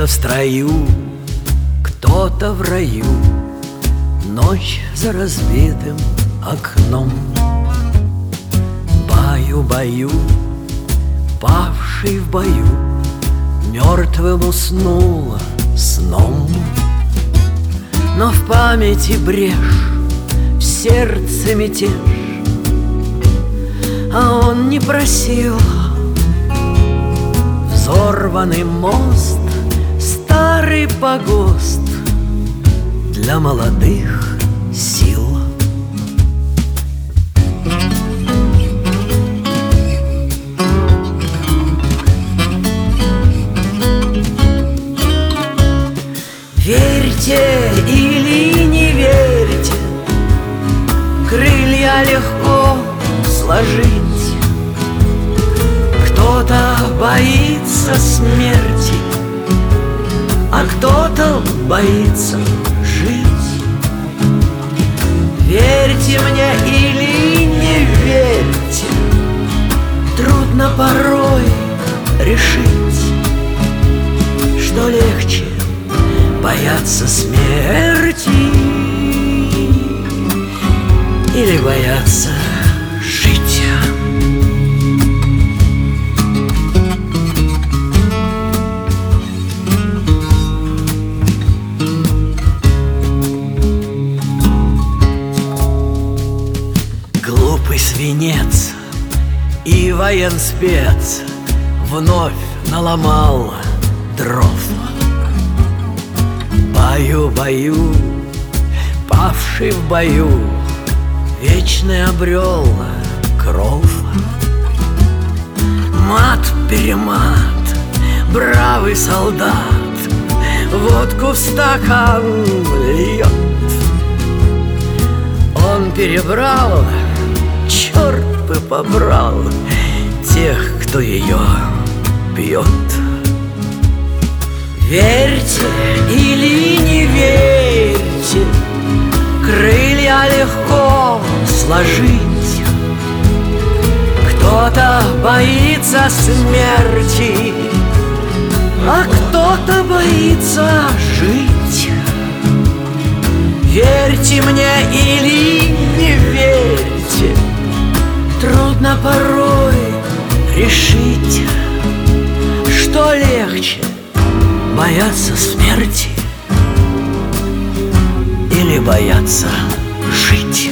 Кто-то в строю, кто-то в раю, ночь за разбитым окном. Баю-баю, павший в бою, мертвым уснула сном. Но в памяти брешь, в сердце мятеж, а он не просил. Взорванный мост, старый погост для молодых сил. Верьте или не верьте, крылья легко сложить. Кто-то боится смерти, а кто-то боится жить. Верьте мне или не верьте, трудно порой решить, что легче бояться смерти или бояться жить. Глупый свинец и военспец вновь наломал дров. Баю-баю, павший в бою, вечный обрел кров. Мат-перемат, бравый солдат водку в стакан льет. Он перебрал, черт бы побрал тех, кто ее пьет. Верьте или не верьте, крылья легко сложить. Кто-то боится смерти, а кто-то боится жить. Верьте мне или не верьте, трудно порой решить, что легче бояться смерти или бояться жить.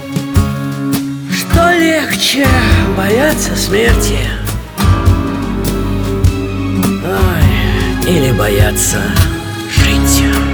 Что легче бояться смерти, ой, или бояться жить.